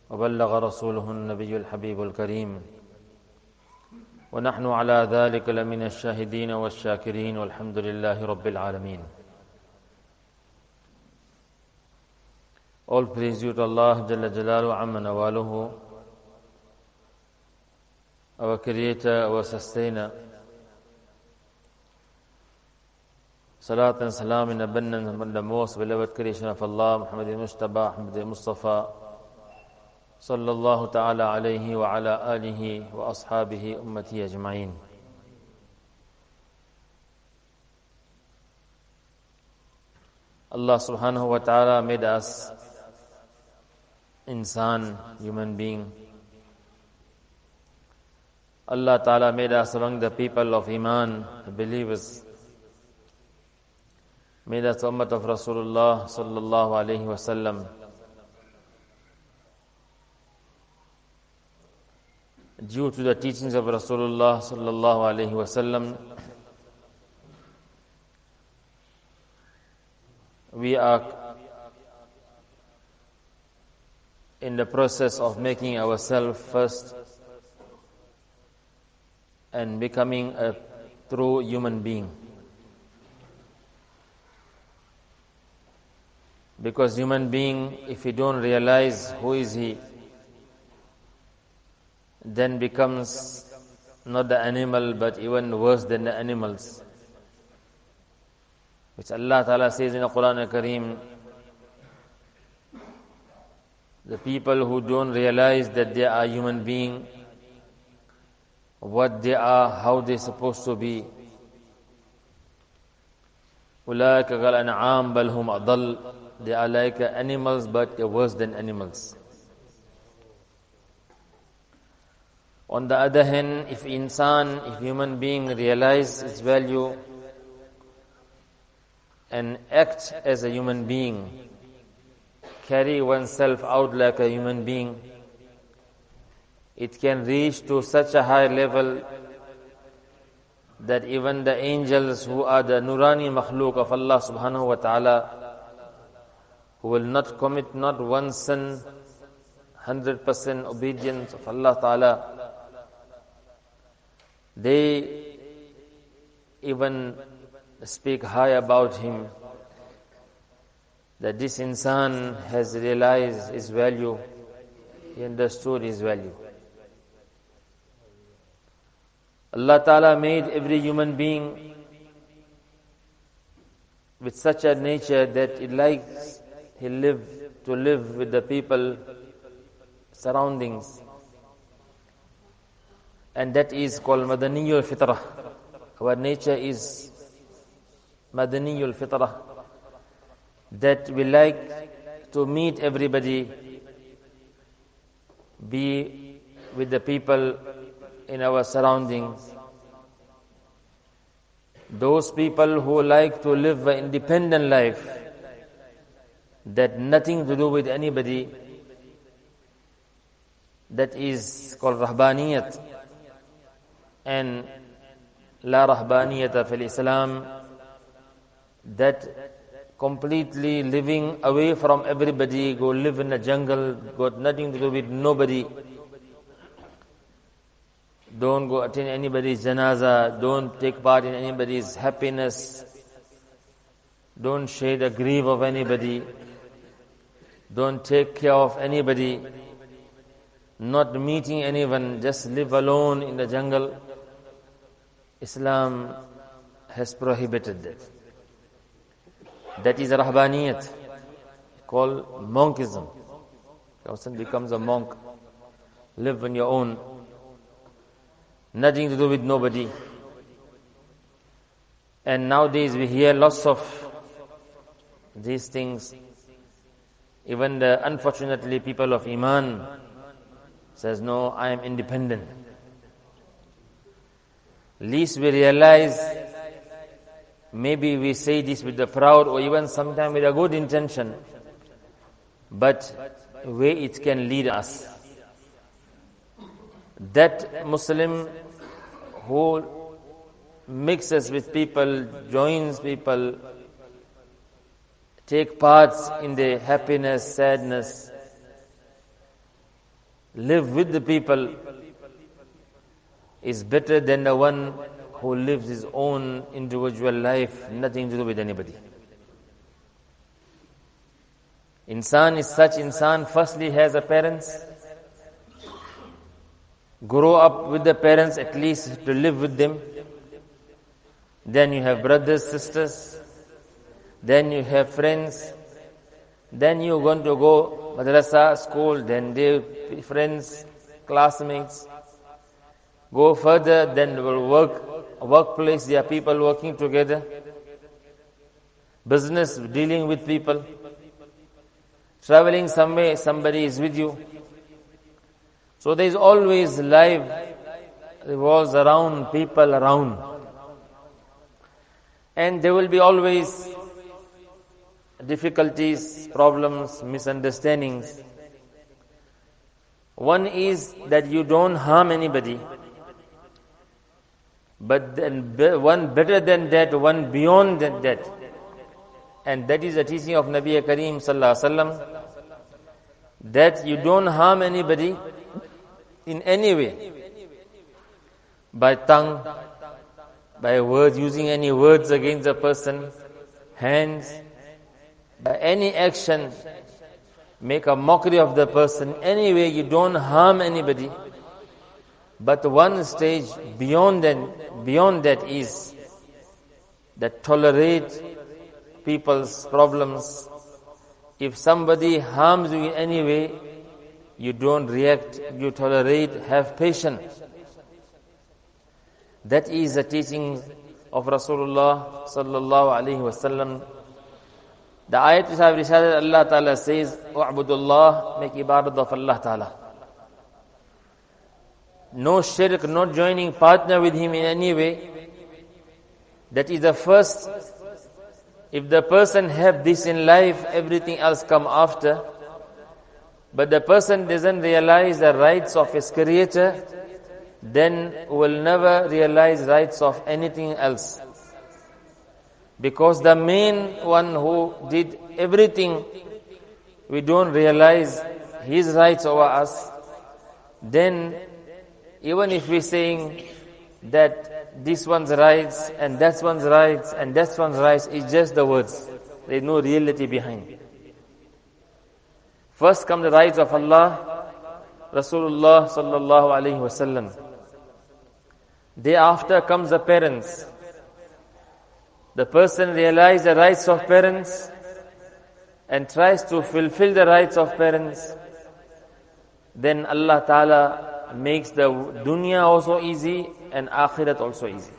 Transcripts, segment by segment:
وبلغ رسوله النبي الحبيب الكريم ونحن على ذلك لمن الشاهدين والشاكرين والحمد لله رب العالمين. All praise due to Allah Jalla Jalaluhu Amma Nawaluhu, our Creator, our Sustainer. Salat and salam in abundance upon the most beloved creation of Allah, Muhammad Mujtaba, Muhammad Mustafa, sallallahu ta'ala alayhi wa ala alihi wa ashabihi ummati ajma'in. Allah subhanahu wa ta'ala made us insan, human being. Allah ta'ala made us among the people of Iman, the believers. Made us ummat of Rasulullah sallallahu alayhi wa sallam. Due to the teachings of Rasulullah sallallahu alayhi wa sallam, we are in the process of making ourselves first and becoming a true human being. Because human being, if he don't realize who is he, then becomes not the animal but even worse than the animals. Which Allah Ta'ala says in the Quran Al-Kareem, the people who don't realize that they are human being, what they are, how they're supposed to be, أُولَٰئِكَ كَالْأَنْعَامِ بَلْ هُمْ أَضَلُّ. They are like animals, but they're worse than animals. On the other hand, if human being realize its value and act as a human being, carry oneself out like a human being, it can reach to such a high level that even the angels who are the Nurani makhluk of Allah subhanahu wa ta'ala, who will not commit not one sin, 100% obedience of Allah Ta'ala, they even speak high about him, that this insan has realized his value, he understood his value. Allah Ta'ala made every human being with such a nature that it likes to live with the people, surroundings. And that is called Madaniyul Fitrah. Our nature is Madaniyul Fitrah. That we like to meet everybody, be with the people in our surroundings. Those people who like to live an independent life, that nothing to do with anybody, that is called Rahbaniyat. And La Rahbaniyata fil Islam, that completely living away from everybody, go live in the jungle, got nothing to do with nobody. Don't go attend anybody's janazah, don't take part in anybody's happiness, don't share the grief of anybody, don't take care of anybody, not meeting anyone, just live alone in the jungle. Islam has prohibited that. That is Rahbaniyat, called monkism. A person becomes a monk, live on your own, nothing to do with nobody. And nowadays we hear lots of these things. Even the unfortunately people of Iman says, no, I am independent. Least we realize, maybe we say this with the proud or even sometimes with a good intention, but where it can lead us. That Muslim who mixes with people, joins people, take parts in their happiness, sadness, live with the people is better than the one who lives his own individual life, nothing to do with anybody. Insan is such insan, firstly has a parents, grow up with the parents at least to live with them. Then you have brothers, sisters, then you have friends, then you're going to go madrasa, school, then they friends, classmates. Go further, then will workplace, there are people working together. Business, dealing with people. Traveling somewhere, somebody is with you. So there is always life revolves around people around. And there will be always difficulties, problems, misunderstandings. One is that you don't harm anybody. But then one better than that, one beyond that. And that is the teaching of Nabi Kareem Sallallahu Alaihi Wasallam, that you don't harm anybody in any way. By tongue, by words, using any words against a person, hands, by any action, make a mockery of the person. Anyway, you don't harm anybody. But one stage beyond that is that tolerate people's problems. If somebody harms you in any way, you don't react, you tolerate, have patience. That is the teaching of Rasulullah sallallahu alaihi wasallam. The ayat which I have recited, Allah Ta'ala says, "U'budullah," make ibadat of Allah Ta'ala. No shirk, not joining partner with Him in any way. That is the first. If the person have this in life, everything else come after. But the person doesn't realize the rights of his Creator, then will never realize rights of anything else. Because the main one who did everything, we don't realize his rights over us, then even if we're saying that this one's rights and that one's rights and that one's rights, it's just the words. There's no reality behind it. First come the rights of Allah, Rasulullah sallallahu alaihi wasallam. Thereafter comes the parents. The person realizes the rights of parents and tries to fulfill the rights of parents. Then Allah Ta'ala makes the dunya also easy and akhirat also easy.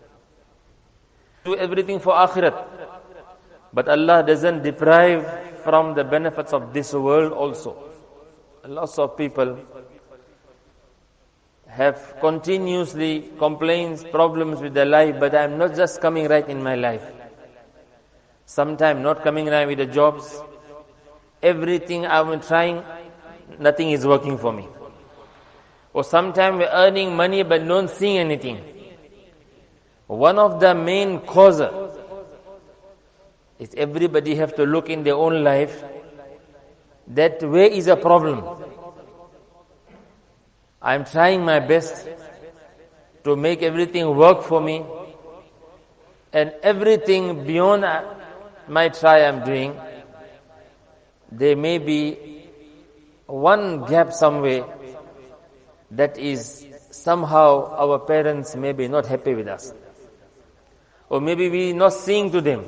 Do everything for akhirat. But Allah doesn't deprive from the benefits of this world also. Lots of people have continuously complaints, problems with their life, but I'm not just coming right in my life. Sometimes not coming right with the jobs. Everything I'm trying, nothing is working for me. Or sometimes we're earning money but not seeing anything. One of the main causes is everybody have to look in their own life that where is a problem. I'm trying my best to make everything work for me, and everything beyond my try I'm doing, there may be one gap somewhere that is somehow our parents may be not happy with us. Or maybe we not seeing to them.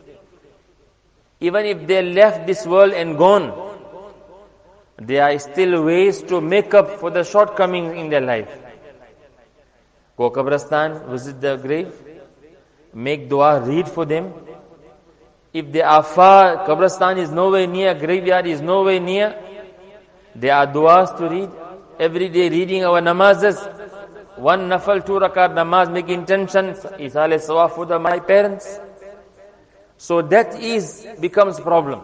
Even if they left this world and gone, there are still ways to make up for the shortcomings in their life. Go Qabristan, visit the grave, make dua, read for them. If they are far, Qabristan is nowhere near, graveyard is nowhere near, there are duas to read. Every day reading our namazes, one nafal, 2 rakat namaz, make intentions, isale sawab for my parents. So that becomes problem.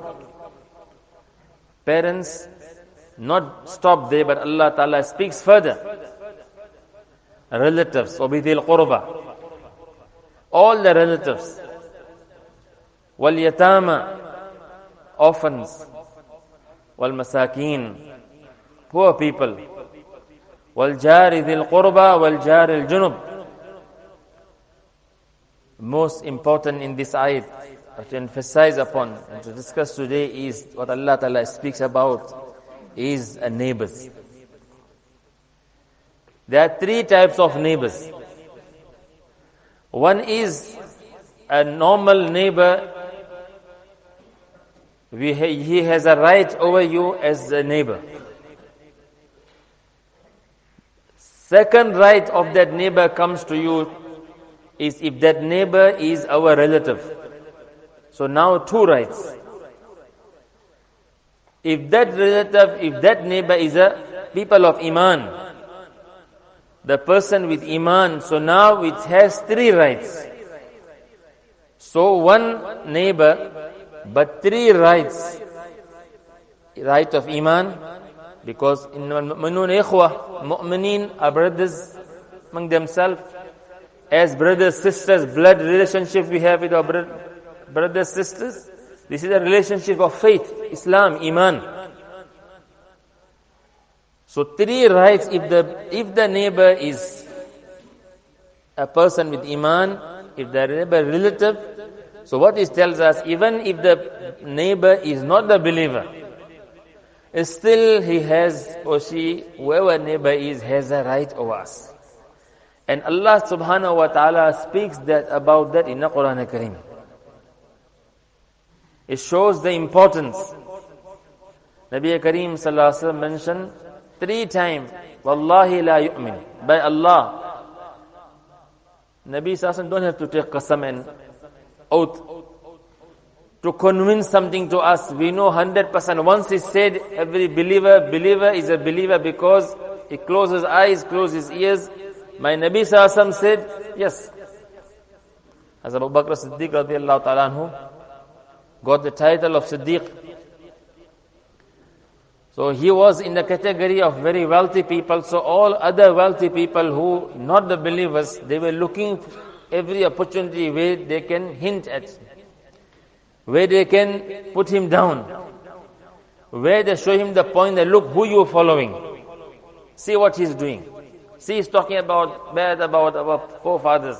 Parents not stop there, but Allah Ta'ala speaks further. Relatives, obidil qurba, all the relatives, wal yatama, orphans, wal masakin, poor people. وَالْجَارِ ذِي الْقُرْبَى وَالْجَارِ الْجُنُبِ. Most important in this ayat to emphasize upon and to discuss today is what Allah Ta'ala speaks about is neighbors. There are three types of neighbors. One is a normal neighbor. He has a right over you as a neighbor. Second right of that neighbor comes to you is if that neighbor is our relative. So now two rights. If that relative, if that neighbor is a people of Iman, the person with Iman, so now it has three rights. So one neighbor, but three rights. Right of Iman, because in Mu'minun Ikhwa, Mu'minin are brothers among themselves. As brothers, sisters, blood relationship we have with our brothers, sisters. This is a relationship of faith, Islam, Iman. So three rights if the neighbor is a person with Iman, if the neighbor relative. So what this tells us, even if the neighbor is not the believer, still he has or she, whoever neighbor is, has a right over us. And Allah subhanahu wa ta'ala speaks about that in the Quran Kareem. It shows the importance. Nabi Kareem sallallahu alaihi wasallam mentioned 3 times, Wallahi la yu'min. By Allah. Nabi sallallahu alaihi wasallam don't have to take qasam and oath to convince something to us. We know 100%. Once he said, every believer is a believer because he closes his eyes, closes his ears. My Nabi sallallahu alaihi wasallam said, yes. As Abu Bakr Siddiq radiallahu ta'ala anhu got the title of Siddiq. So he was in the category of very wealthy people. So all other wealthy people who not the believers, they were looking every opportunity where they can hint at, where they can put him down, where they show him the point that look who you are following. See what he's doing. See, he's talking bad about our forefathers.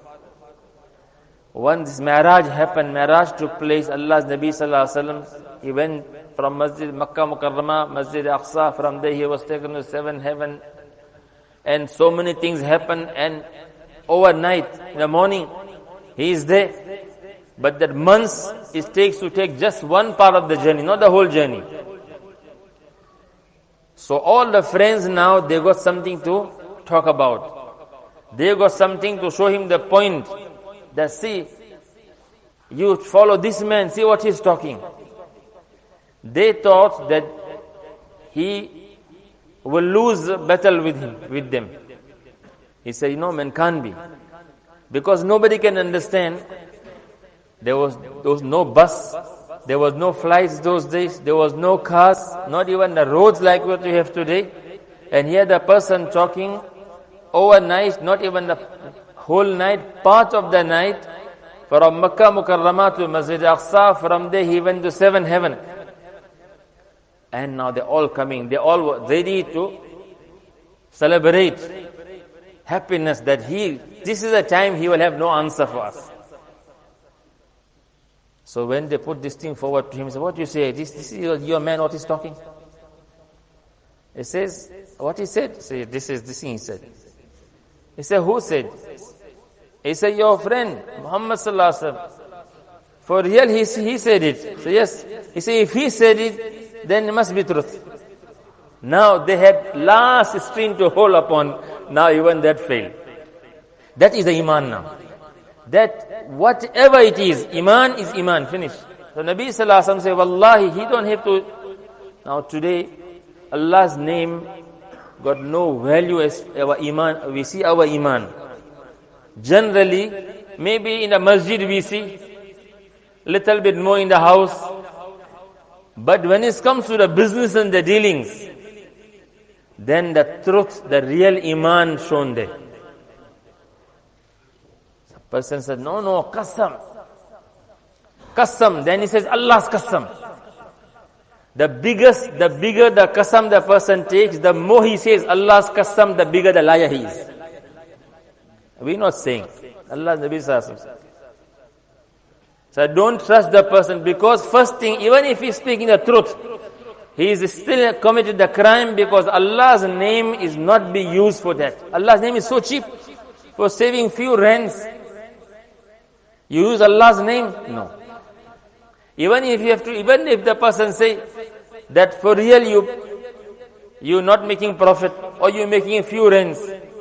Once this Mi'raj happened, Mi'raj took place, Allah's Nabi sallallahu alaihi wasallam, he went from Masjid Makkah Mukarramah, Masjid Aqsa, from there he was taken to 7th heaven. And so many things happened, and overnight, in the morning, he is there. But that months it takes to take just one part of the journey, not the whole journey. So all the friends now, they got something to talk about. They got something to show him the point. That see, you follow this man, see what he's talking. They thought that he will lose a battle with them. He said, man, can't be. Because nobody can understand. There was no bus, there was no flights those days, there was no cars, not even the roads like what we have today. And here the person talking overnight, not even the whole night, part of the night, from Makkah Mukarramah to Masjid Aqsa, from there he went to 7th heaven. And now they're all coming, they're all ready to celebrate happiness that this is a time he will have no answer for us. So when they put this thing forward to him, he said, what do you say? This is your man, what he's talking? He says, what he said? Say, this is this thing he said. He said, who said? He said, your friend, Muhammad sallallahu alaihi wasallam. For real, he said it. So yes. He said, if he said it, then it must be truth. Now they had last string to hold upon. Now even that failed. That is the Iman now. That whatever it is, Iman is Iman. Finish. So Nabi sallallahu alaihi wasallam said, Wallahi, he don't have to. Now today, Allah's name got no value as our Iman. We see our Iman. Generally, maybe in the masjid we see, little bit more in the house. But when it comes to the business and the dealings, then the truth, the real Iman shown there. The person said, no, qasam. Qasam. Then he says, Allah's qasam. The bigger the qasam the person takes, the more he says Allah's qasam, the bigger the liar he is. We're not saying. Allah's Nabi Sallallahu. So don't trust the person, because first thing, even if he's speaking the truth, he is still committed the crime, because Allah's name is not be used for that. Allah's name is so cheap for saving few rands. You use Allah's name? No. Even if the person say that for real you're not making profit, or you're making a few rands.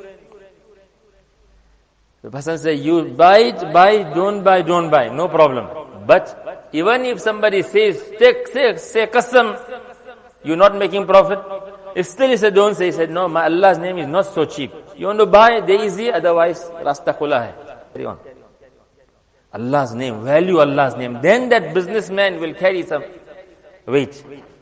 The person say, you buy, don't buy, no problem. But even if somebody says, say qasam, you're not making profit, if still he said, don't say, he said, no, my Allah's name is not so cheap. You want to buy, they easy, otherwise, rasta khula hai. Carry on. Allah's name, value Allah's name. Then that businessman will carry some weight.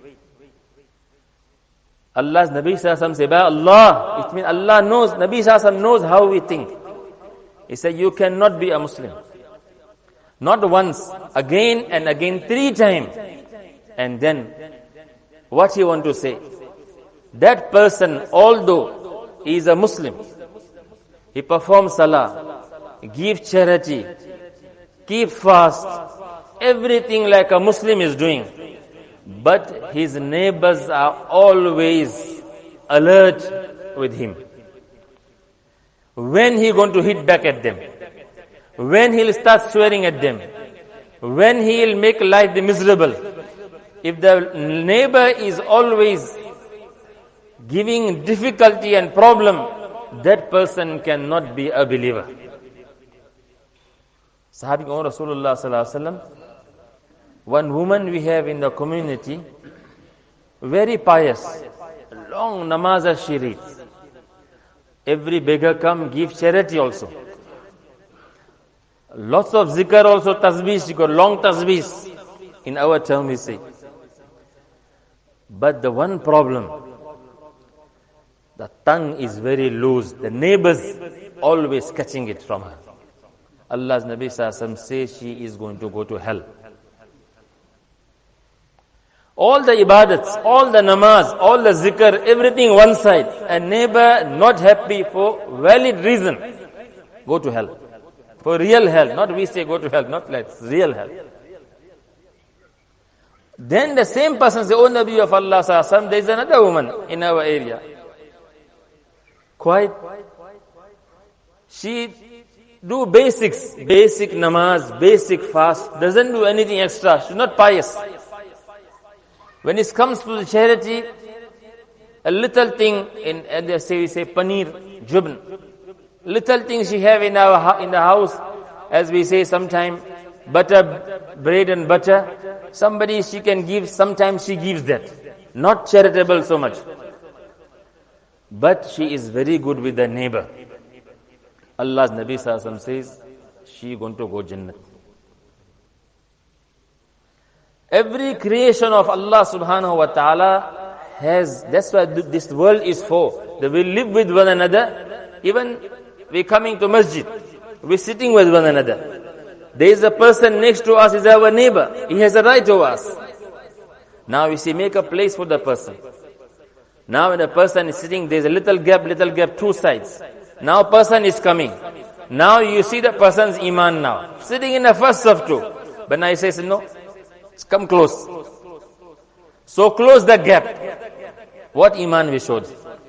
Allah's Nabi Sallallahu Alaihi Wasallam say, by Allah, it means Allah knows, Nabi Sallallahu Alaihi Wasallam knows how we think. He said, you cannot be a Muslim. Not once, again and again, 3 times. And then, what he want to say? That person, although he is a Muslim, he performs salah, give charity, keep fast, everything like a Muslim is doing. But his neighbors are always alert with him. When he going to hit back at them? When he'll start swearing at them? When he'll make life miserable? If the neighbor is always giving difficulty and problem, that person cannot be a believer. Sahabi of Rasulullah Sallallahu Alaihi Wasallam, one woman we have in the community, very pious, long namaz she reads. Every beggar come, give charity also. Lots of zikr also, tasbih, she got long tasbih. In our term we say. But the one problem, the tongue is very loose. The neighbors always catching it from her. Allah's Nabi Sallallahu Alaihi Wasallam says she is going to go to hell. All the ibadats, all the namaz, all the zikr, everything one side. A neighbor not happy for valid reason, go to hell. For real hell, not we say go to hell, not like real hell. Then the same person say, oh Nabi of Allah Sallallahu Alaihi Wasallam, there is another woman in our area. Quite. She do basics, basic namaz, basic fast, doesn't do anything extra, she's not pious. When it comes to the charity, a little thing in, we say paneer, jubn, little thing she have in the house, as we say sometime, butter, bread and butter, somebody she can give, sometimes she gives that. Not charitable so much. But she is very good with the neighbor. Allah's Nabi Sallallahu Alaihi Wasallam says, she going to go Jannat. Every creation of Allah subhanahu wa ta'ala has, that's why this world is for. That we live with one another. Even we coming to masjid, we sitting with one another. There is a person next to us, is our neighbor. He has a right over us. Now we see, make a place for the person. Now when the person is sitting, there is a little gap, 2 sides. Now person is coming. Now you see the person's iman now. Sitting in the first of 2. But now he says, no, come close. So close the gap. What iman we showed?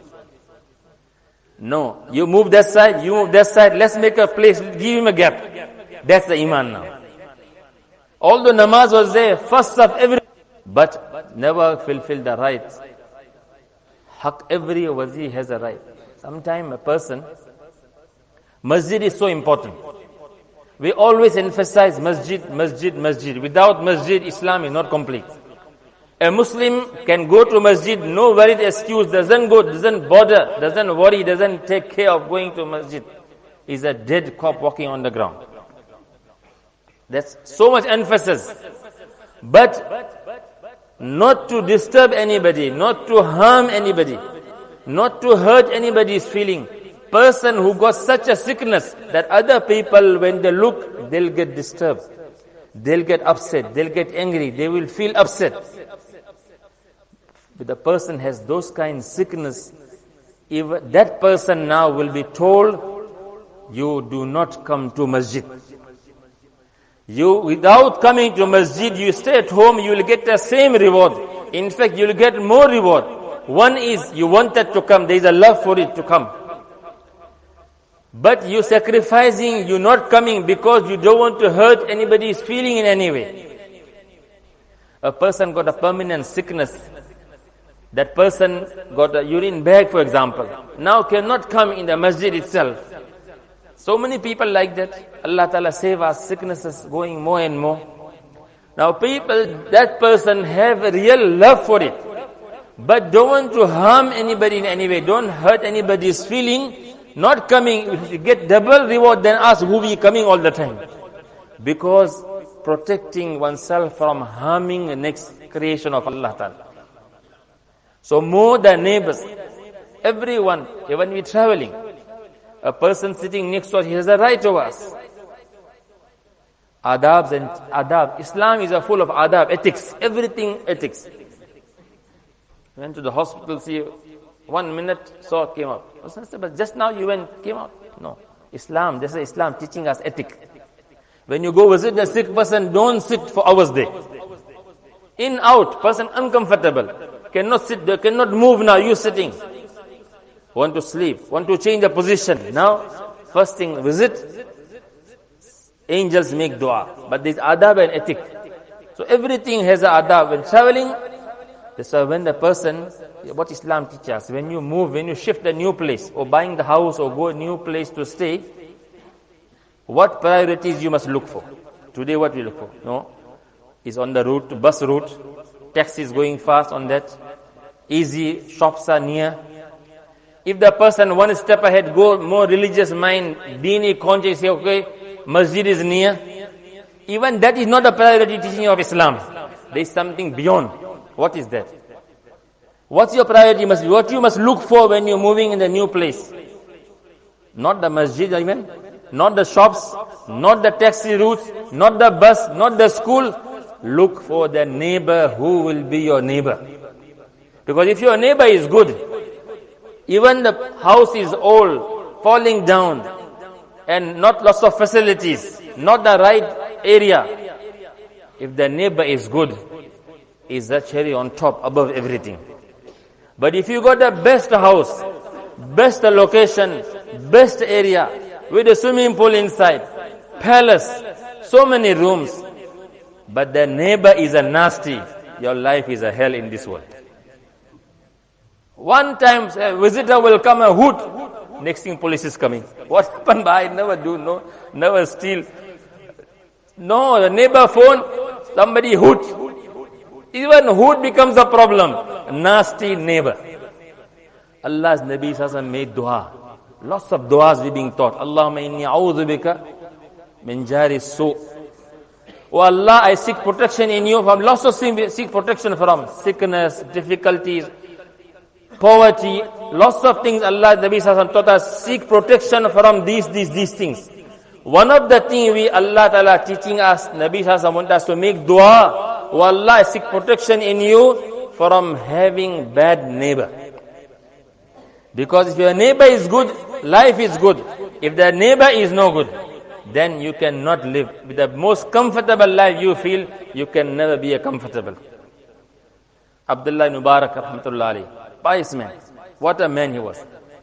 No, you move that side, you move that side, let's make a place, give him a gap. That's the iman now. Although namaz was there, first of every, but never fulfill the right. Haq, every wazi has a right. Sometimes a person, masjid is so important. We always emphasize masjid, masjid, masjid. Without masjid, Islam is not complete. A Muslim can go to masjid, no valid excuse, doesn't go, doesn't bother, doesn't worry, doesn't take care of going to masjid. Is a dead cop walking on the ground. That's so much emphasis. But not to disturb anybody, not to harm anybody, not to hurt anybody's feeling. Person who got such a sickness that other people, when they look, they'll get disturbed. They'll get upset, they'll get angry, they will feel upset. If the person has those kind of sickness, if that person now will be told, you do not come to masjid. You, without coming to masjid, you stay at home, you will get the same reward. In fact, you will get more reward. One is, you wanted to come, there is a love for it to come. But you sacrificing, you not coming because you don't want to hurt anybody's feeling in any way. A person got a permanent sickness. That person got a urine bag, for example. Now cannot come in the masjid itself. So many people like that. Allah Ta'ala save us, sicknesses going more and more. Now people, that person have a real love for it. But don't want to harm anybody in any way. Don't hurt anybody's feeling. Not coming, you get double reward than us who be coming all the time. Because protecting oneself from harming the next creation of Allah Ta'ala. So more than neighbors, everyone, even we traveling, a person sitting next to us, he has a right to us. Adabs and adab. Islam is full of adab, ethics, everything ethics. Went to the hospital, see 1 minute, saw came out. But just now you came out. No. Islam, this is Islam teaching us ethics. When you go visit a sick person, don't sit for hours there. In, out, person uncomfortable. Cannot sit there, cannot move now, you sitting. Want to sleep, want to change the position. Now, first thing, visit. Angels make dua. But there's adab and ethic. So everything has an adab. When traveling, so when the person, what Islam teaches us, when you move, when you shift a new place, or buying the house, or go a new place to stay, what priorities you must look for? Today what we look for? No? Is on the route, bus route, taxi is going fast on that, easy, shops are near. If the person one step ahead, go more religious mind, Deeni conscious, say, okay, masjid is near. Even that is not a priority teaching of Islam. There is something beyond. What is that? What's your priority? What you must look for when you're moving in the new place? Not the masjid even, not the shops, not the taxi routes, not the bus, not the school. Look for the neighbor who will be your neighbor. Because if your neighbor is good, even the house is old, falling down, and not lots of facilities, not the right area, if the neighbor is good, is the cherry on top above everything. But if you got the best house, best location, best area, with a swimming pool inside, palace, so many rooms, but the neighbor is a nasty, your life is a hell in this world. One time a visitor will come and hoot, next thing police is coming. What happened? I never do, no, never steal. No, the neighbor phone, somebody hoot. Even hood becomes a problem. Nasty neighbor. Allah's Nabi Sallallahu made dua. Lots of duas we being taught. Allahumma inni a'udhu bika min jari su. Oh Allah, I seek protection in you from lots of things. Seek protection from sickness, difficulties, poverty, lots of things. Allah Nabi Sallallahu taught us seek protection from these things. One of the things we Allah Ta'ala teaching us, Nabi Sallallahu want us to make dua. Oh Allah, I seek protection in you from having bad neighbor. Because if your neighbor is good, life is good. If the neighbor is no good, then you cannot live. With the most comfortable life you feel, you can never be a comfortable. Abdullah ibn Mubarak, rahmatullah alayhi, pious man. What a man he was.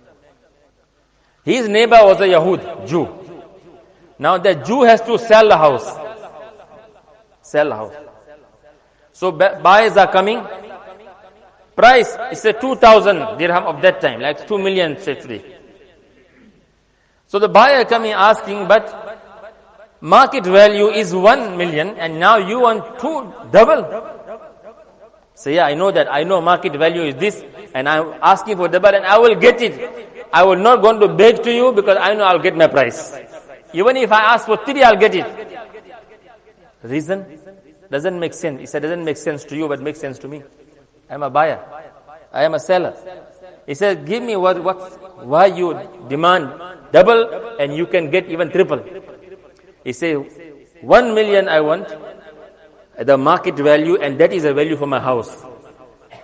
His neighbor was a Yahud, Jew. Now the Jew has to sell the house. Sell the house. So buyers are coming. Price is a 2,000 dirham of that time, like 2 million say today. So the buyer coming asking, but market value is 1 million and now you want double. So yeah, I know that. I know market value is this and I'm asking for double and I will get it. I will not going to beg to you because I know I'll get my price. Even if I ask for 3, I'll get it. Reason? Doesn't make sense. He said, doesn't make sense to you, but makes sense to me. I am a buyer. I am a seller. He said, give me why you demand double and you can get even triple. He said, 1 million I want, the market value, and that is a value for my house.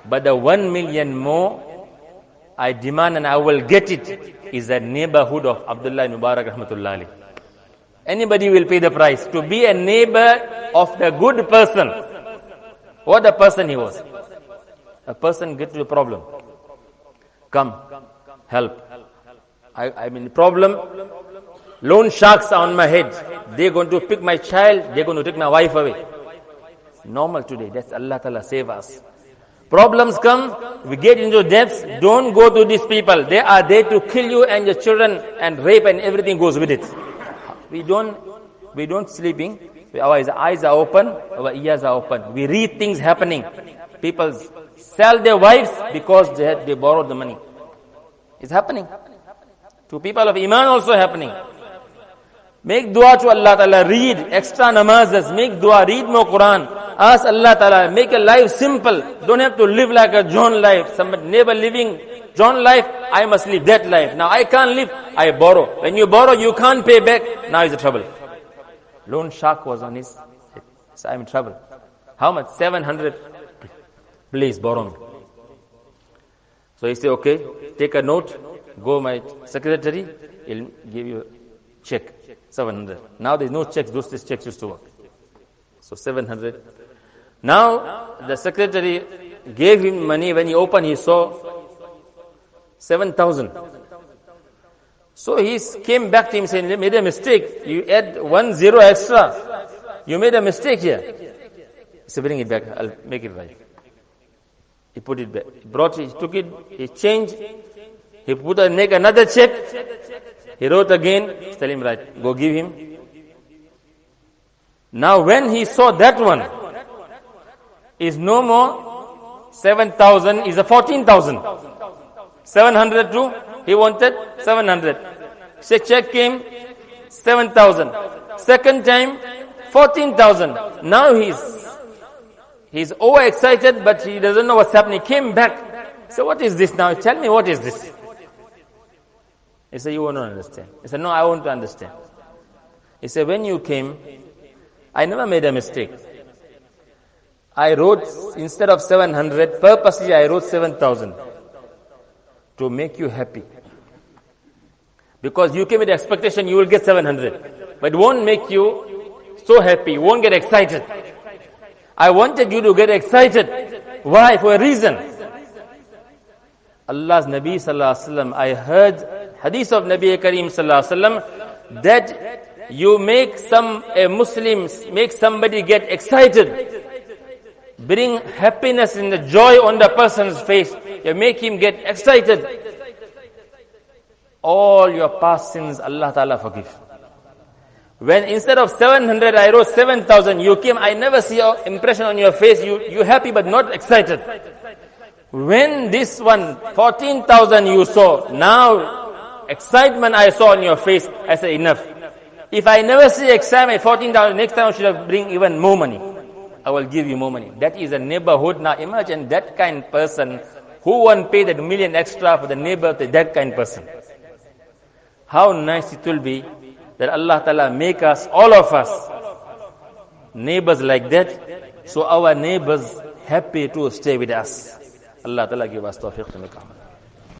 But the 1 million more I demand and I will get it is the neighborhood of Abdullah ibn Mubarak rahmatullah alayh. Anybody will pay the price to be a neighbor of the good person. What a person he was. A person gets to a problem. Come, help. I'm in a problem. Loan sharks are on my head. They're going to pick my child. They're going to take my wife away. Normal today. That's Allah Ta'ala save us. Problems come, we get into debts. Don't go to these people. They are there to kill you and your children, and rape and everything goes with it. We don't sleeping. Our eyes are open, our ears are open. We read things happening. People sell their wives because they borrowed the money. It's happening. To people of Iman also happening. Make dua to Allah Ta'ala, read extra namazes, make dua, read more Quran, ask Allah Ta'ala, make a life simple. Don't have to live like a John life. Some neighbor living John life, I must live that life. Now I can't live, I borrow. When you borrow, you can't pay back, now is the trouble. Loan shark was on his head. So I'm in trouble. How much? 700. Please borrow me. So he said, okay, take a note, go my secretary, he'll give you a check. 700. Now there's no checks, those checks used to work. So 700. Now the secretary gave him money. When he opened, he saw 7,000. So he came back to him saying, you made a mistake. You add 1 0 extra. You made a mistake here. He said, bring it back. I'll make it right. He put it back. He took it, he changed. He make another check. He wrote again, tell him right, go give him. Now when he saw that one, is no more 7,000, is a 14,000. 700 too, he wanted 700. So check came, 7,000. Second time, 14,000. Now he's overexcited, but he doesn't know what's happening. He came back. So what is this now? Tell me what is this? He said, you won't understand. He said, no, I want to understand. He said, when you came, I never made a mistake. I wrote, instead of 700, purposely I wrote 7,000 to make you happy. Because you came with the expectation you will get 700. But it won't make you so happy. You won't get excited. I wanted you to get excited. Why? For a reason. Allah's Nabi Sallallahu Alaihi Wasallam, I heard hadith of Nabi Kareem Sallallahu Alaihi Wasallam that you make make somebody get excited. Bring happiness and the joy on the person's face. You make him get excited. All your past sins, Allah Ta'ala forgive. When instead of 700, I wrote 7,000, you came, I never see your impression on your face. You happy but not excited. When this one, 14,000 you saw, now excitement I saw on your face, I said enough. If I never see excitement, 14,000, next time I should have bring even more money. I will give you more money. That is a neighborhood. Now imagine that kind of person who won't pay that million extra for the neighbor to that kind of person. How nice it will be that Allah Ta'ala make us, all of us, neighbors like that, so our neighbors happy to stay with us. Allah Ta'ala give us tawfiq to make amal.